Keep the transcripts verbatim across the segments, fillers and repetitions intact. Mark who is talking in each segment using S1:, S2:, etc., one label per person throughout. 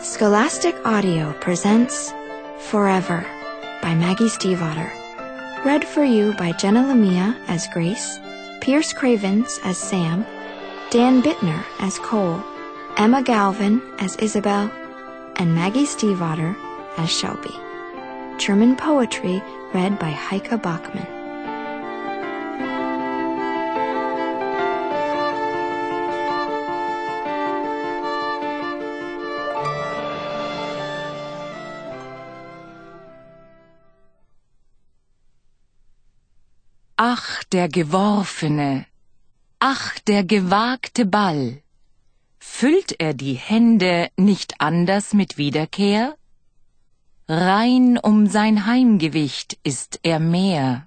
S1: Scholastic Audio presents Forever by Maggie Stiefvater. Read for you by Jenna Lamia as Grace, Pierce Cravens as Sam, Dan Bittner as Cole, Emma Galvin as Isabel, and Maggie Stiefvater as Shelby. German poetry read by Heike Bachmann.
S2: Ach, der geworfene, ach, der gewagte Ball. Füllt er die Hände nicht anders mit Wiederkehr? Rein um sein Heimgewicht ist er mehr.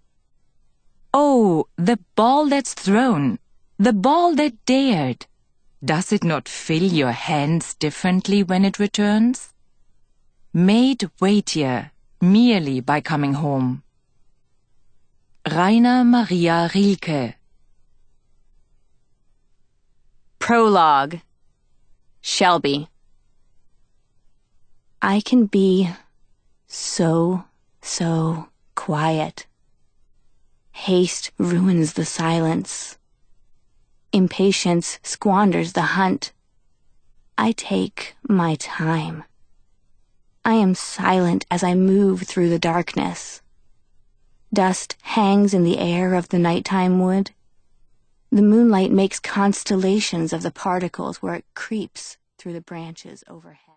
S2: Oh, the ball that's thrown, the ball that dared. Does it not fill your hands differently when it returns? Made weightier merely by coming home. Rainer Maria Rilke.
S3: Prologue. Shelby. I can be so, so quiet. Haste ruins the silence. Impatience squanders the hunt. I take my time. I am silent as I move through the darkness. Dust hangs in the air of the nighttime wood. The moonlight makes constellations of the particles where it creeps through the branches overhead.